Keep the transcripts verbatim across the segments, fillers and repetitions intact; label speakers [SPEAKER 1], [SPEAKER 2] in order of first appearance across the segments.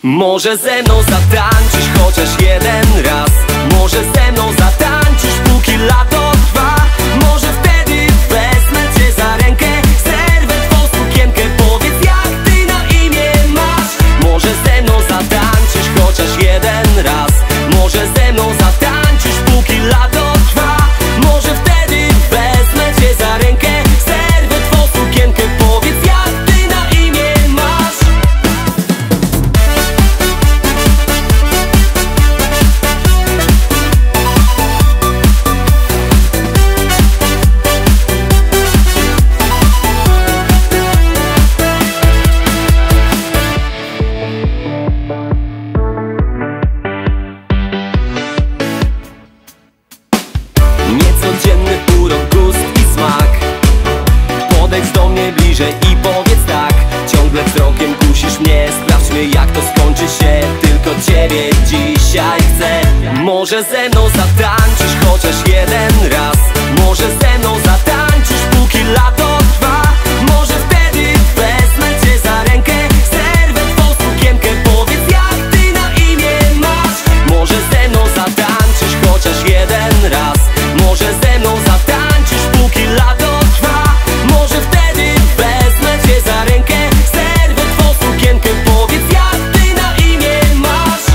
[SPEAKER 1] Może ze mną zatańczysz chociaż jeden raz. Może ze mną zatańczysz póki lato trwa. Może wtedy wezmę cię za rękę, zerwę twą sukienkę, powiedz jak ty na imię masz. Może ze mną zatańczysz chociaż jeden raz. Może ze mną zatańczysz póki lato trwa. Może wtedy wezmę cię za rękę, zerwę twą sukienkę, powiedz jak ty na imię masz. Niecodzienny urok, gust i smak. Podejdź do mnie bliżej i powiedz tak. Ciągle wzrokiem kusisz mnie, sprawdźmy jak to skończy się. Tylko ciebie dzisiaj chcę. Może ze mną zatańczysz chociaż jeden raz. Może ze mną zatańczysz póki lato trwa. Może wtedy wezmę cię za rękę, zerwę twą sukienkę, powiedz jak ty na imię masz. Może ze mną zatańczysz chociaż jeden raz. Może ze mną zatańczysz póki lato trwa. Może wtedy wezmę cię za rękę, zerwę twą sukienkę, powiedz jak ty na imię masz.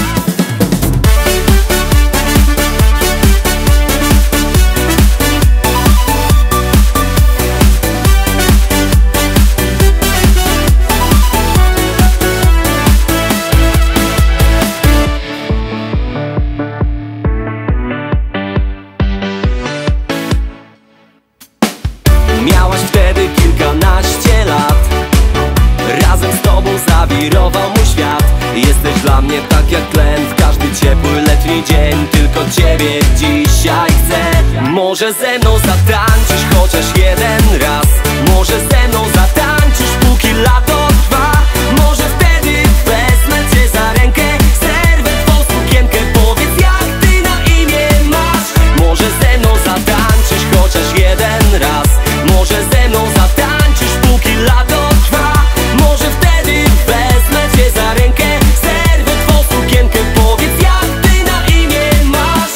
[SPEAKER 1] Miałaś wtedy kilkanaście lat. Razem z tobą zawirował mój świat. Jesteś dla mnie tak jak tlen w każdy ciepły letni dzień. Tylko ciebie dzisiaj chcę. Może ze mną zatańczysz chociaż jeden raz. Może ze mną zatańczysz póki lato trwa. Może wtedy wezmę cię za rękę, zerwę twą sukienkę, powiedz jak ty na imię masz. Może ze mną zatańczysz chociaż jeden raz. Może ze mną zatańczysz póki lato trwa. Może wtedy wezmę cię za rękę, zerwę twą sukienkę, powiedz jak ty na imię masz.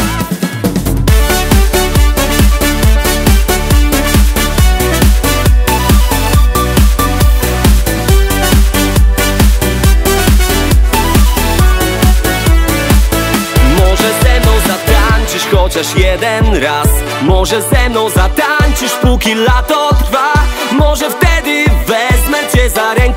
[SPEAKER 1] Może ze mną zatańczysz chociaż jeden raz. Może ze mną zatańczysz póki lato trwa. Może wtedy wezmę cię za rękę,